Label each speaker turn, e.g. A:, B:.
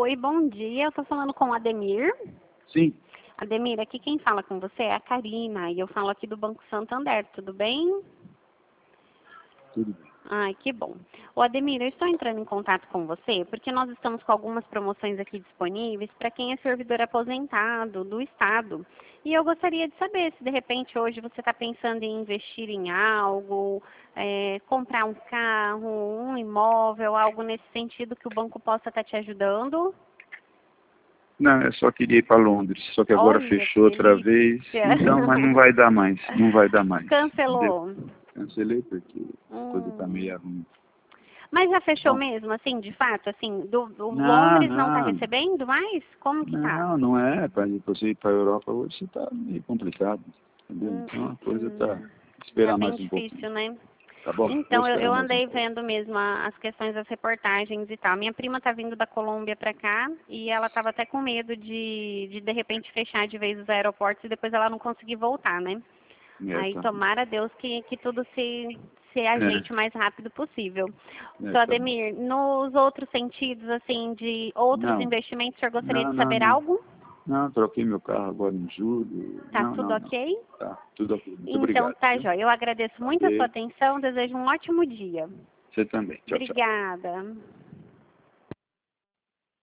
A: Oi, bom dia. Eu tô falando com o Ademir.
B: Sim,
A: Ademir, aqui quem fala com você é a Karina e eu falo aqui do Banco Santander, tudo bem?
B: tudo bem.
A: Ai, que bom. O Ademir, eu estou entrando em contato com você porque nós estamos com algumas promoções aqui disponíveis para quem é servidor aposentado do Estado. E eu gostaria de saber se de repente hoje você está pensando em investir em algo, comprar um carro, um imóvel, algo nesse sentido que o banco possa estar te ajudando.
B: Não, eu só queria ir para Londres, só que agora
A: Olha, que
B: fechou outra vez.
A: delícia.
B: Então, mas não vai dar mais, não vai dar mais. Entendeu?
A: Cancelou.
B: Cancelei porque a coisa está
A: Hum.
B: meio ruim.
A: Mas já fechou
B: Bom,
A: mesmo, assim, de fato, assim, do
B: não,
A: Londres não está
B: não,
A: recebendo mais? Como que tá?
B: não é. Para você ir para a Europa hoje está meio complicado, entendeu? Então a coisa está.
A: Tá
B: Esperar
A: bem
B: mais um pouquinho,
A: difícil, né?
B: tá bom? Vou
A: Então,
B: esperar
A: eu
B: mais um
A: andei
B: pouco.
A: vendo mesmo as questões das reportagens e tal. Minha prima tá vindo da Colômbia pra cá e ela tava até com medo de repente fechar de vez os aeroportos e depois ela não conseguir voltar, né? Aí
B: Tá bom.
A: tomara a Deus que tudo se ajeite o mais rápido possível. Seu
B: Tá bom.
A: Ademir, nos outros sentidos, assim, de outros
B: Não,
A: investimentos, o senhor gostaria
B: não,
A: de
B: não,
A: saber
B: não.
A: algo?
B: Não, troquei meu carro agora em julho.
A: Tá
B: Não,
A: tudo
B: não, não.
A: ok?
B: Tá, tudo ok. Muito
A: Então
B: obrigado,
A: tá,
B: viu?
A: jóia. Eu agradeço muito a sua
B: Ok.
A: atenção, desejo um ótimo dia.
B: Você também. Tchau, tchau.
A: Obrigada.